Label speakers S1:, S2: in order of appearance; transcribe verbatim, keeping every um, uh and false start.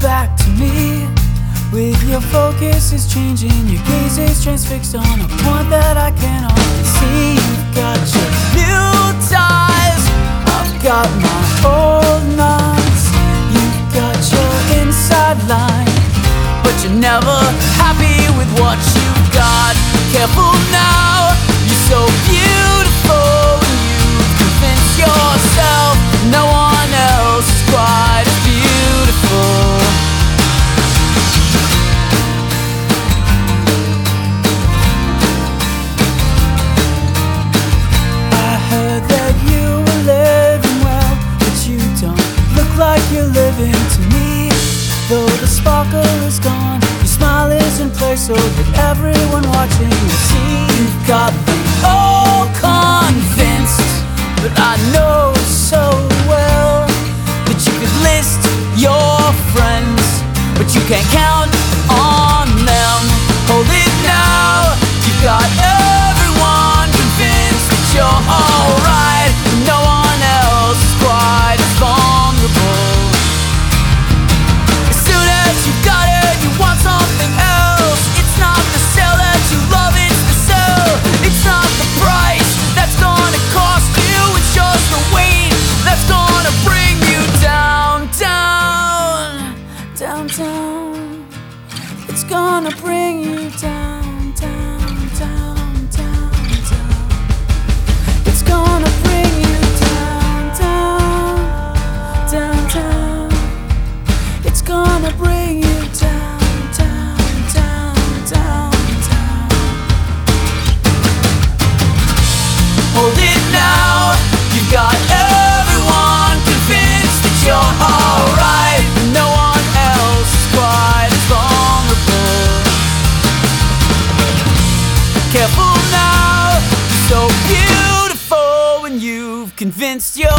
S1: back to me. With your focus is changing, your gaze is transfixed on a point that I can already see. You've got your new ties, I've got my old knots. You've got your inside line, but you're never happy with what you've got. Careful now, you're so beautiful, and you convince yourself no one else is quite as beautiful. Like you're living to me. Though the sparkle is gone, your smile is in place, so that everyone watching will see. You've got them all convinced, but I know so well that you could list your friends, but you can't count on them. Hold it now, you've got everyone convinced that you're alright. No one else is quite as vulnerable. As soon as you got it, you want something else. It's not the sell that you love, it's the sell. It's not the price that's gonna cost you, it's just the weight that's gonna bring you down, down, down, down. It's gonna bring you down, down, down, down, down. It's gonna bring you down, down, down, down. It's gonna bring you down, down, down, down, down. Hold it now, you've got everyone convinced that you're alright. No one else is quite as vulnerable. Careful now, you're so beautiful when you've convinced yourself